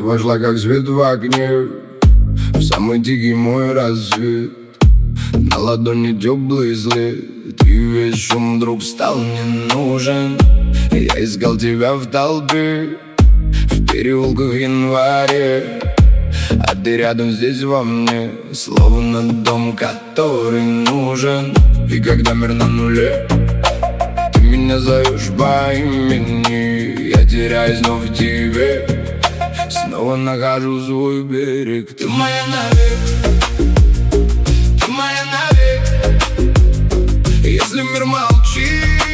вошла как свет в окне, в самый тихий мой рассвет. На ладони теплый след, и весь шум вдруг стал не нужен. Я искал тебя в толпе, в переулках в январе, а ты рядом здесь во мне, словно дом, который нужен. И когда мир на нуле, ты меня зовешь по имени, я теряюсь, но в тебе снова нахожу свой берег. Ты моя навек, ты моя навек. Если мир молчит,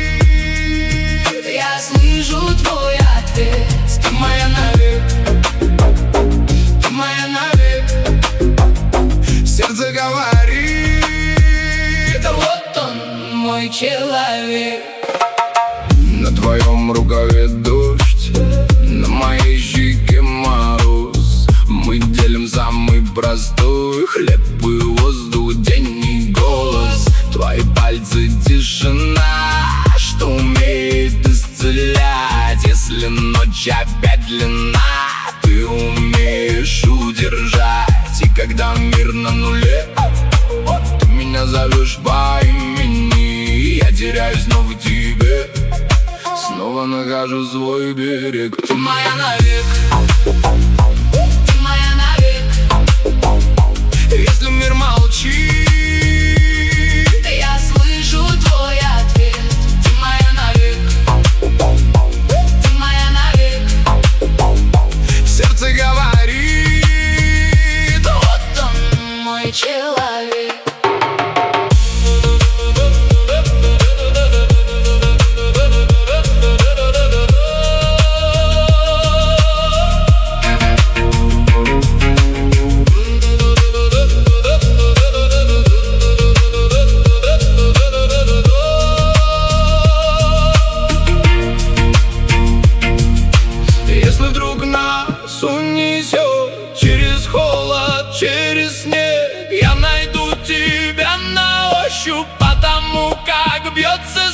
я слышу твой ответ. ты моя навек, ты моя навек. Сердце говорит, да вот он, мой человек. на твоем рукаве дождь, на моей щеке мороз. Мы делим самый простой хлеб и воздух, день и голос. Твои пальцы тишина, что умеет исцелять. Если ночь опять длинна, ты умеешь удержать. И когда мир на нуле, ты меня зовешь по имени, я теряюсь, но в тебе снова нахожу свой берег. Ты моя навек, ты моя навек. Если мир молчит, я слышу твой ответ. Ты моя навек, ты моя навек. сердце говорит, вот он, мой человек. если вдруг нас унесет через холод, через снег, я найду тебя на ощупь, потому как бьется